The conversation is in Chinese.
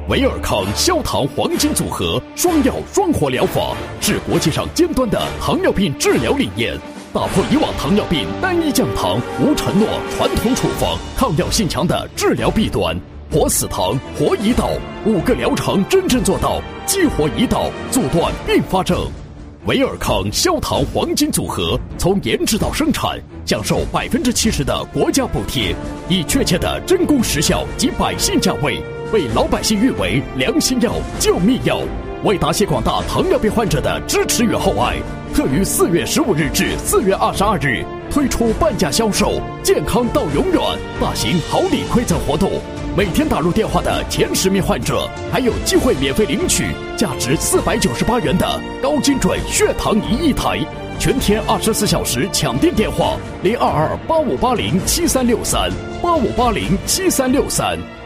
维尔康消糖黄金组合双药双活疗法是国际上尖端的糖尿病治疗理念，打破以往糖尿病单一降糖、无承诺、传统处方、抗药性强的治疗弊端。活死糖、活胰岛5个疗程真正做到激活胰岛，阻断并发症。维尔康消糖黄金组合从研制到生产，享受70%的国家补贴，以确切的真功实效及百姓价位，被老百姓誉为良心药、救命药。为答谢广大糖尿病患者的支持与厚爱，特于4月15日至4月22日推出半价销售健康到永远大型好礼馈赠活动。每天打入电话的前10名患者还有机会免费领取价值498元的高精准血糖仪一台。全天24小时抢订电话：02285807363，85807363。